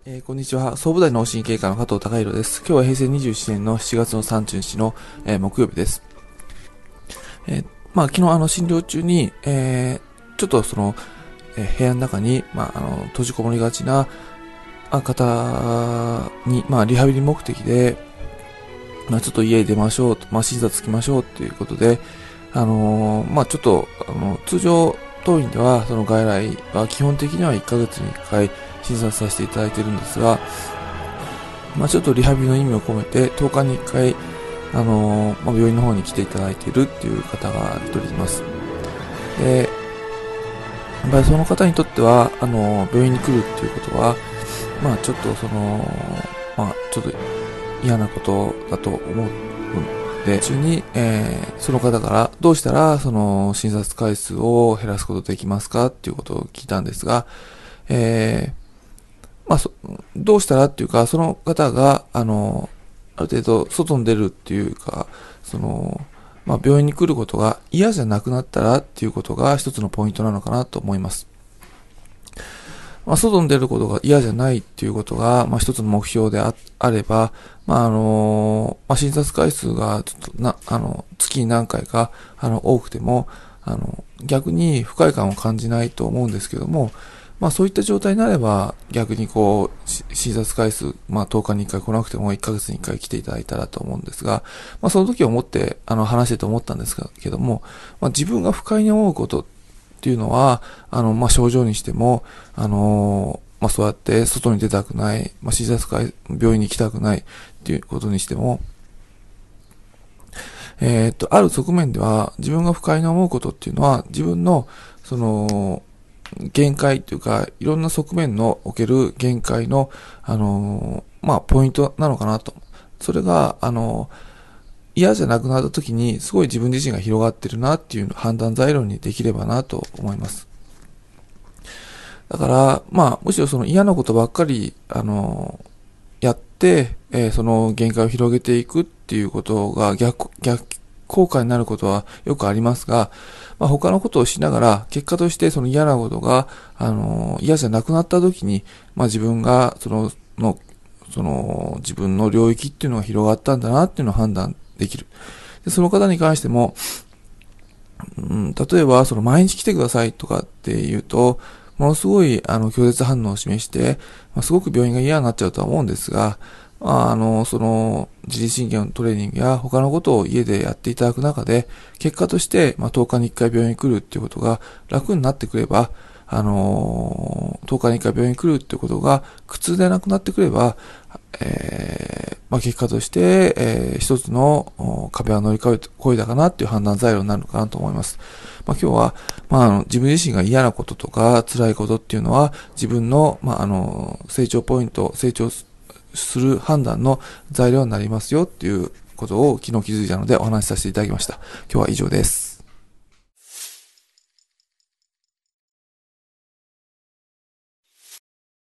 こんにちは。総武大脳神経科の加藤孝弘です。今日は平成27年の7月の30日の、木曜日です。昨日診療中に、ちょっと部屋の中に、閉じこもりがちな方に、リハビリ目的で、ちょっと家に出ましょうと、診察つきましょうということで、ちょっと、通常当院では、その外来は基本的には1ヶ月に1回診察させていただいているんですが、ちょっとリハビリの意味を込めて、10日に1回、病院の方に来ていただいているっていう方が一人います。で、やっぱりその方にとっては、病院に来るっていうことは、ちょっとちょっと嫌なことだと思うので、中に、その方からどうしたら診察回数を減らすことできますかっていうことを聞いたんですが、どうしたらっていうか、その方が、ある程度外に出るっていうか、病院に来ることが嫌じゃなくなったらっていうことが一つのポイントなのかなと思います。外に出ることが嫌じゃないっていうことが、一つの目標であれば、診察回数がちょっと月に何回か、多くても、逆に不快感を感じないと思うんですけども、そういった状態になれば、逆に診察回数、10日に1回来なくても1ヶ月に1回来ていただいたらと思うんですが、その時を思って、話してて思ったんですけども、自分が不快に思うことっていうのは、症状にしても、そうやって外に出たくない、診察会、病院に行きたくないっていうことにしても、ある側面では、自分が不快に思うことっていうのは、自分の、限界というか、いろんな側面のおける限界の、ポイントなのかなと。それが、嫌じゃなくなった時に、すごい自分自身が広がってるなっていう判断材料にできればなと思います。だから、むしろその嫌なことばっかり、やって、その限界を広げていくっていうことが逆効果になることはよくありますが、他のことをしながら、結果としてその嫌なことが、嫌じゃなくなった時に、自分が、自分の領域っていうのが広がったんだなっていうのを判断できる。で、その方に関しても、例えば、毎日来てくださいとかって言うと、ものすごい、拒絶反応を示して、すごく病院が嫌になっちゃうとは思うんですが、自律神経のトレーニングや他のことを家でやっていただく中で、結果として、10日に1回病院に来るっていうことが楽になってくれば、10日に1回病院に来るっていうことが苦痛でなくなってくれば、結果として、一つの壁は乗り越えたかなっていう判断材料になるのかなと思います。今日は、自分自身が嫌なこととか辛いことっていうのは自分の、成長ポイント、成長する判断の材料になりますよっていうことを昨日気づいたのでお話しさせていただきました。今日は以上です。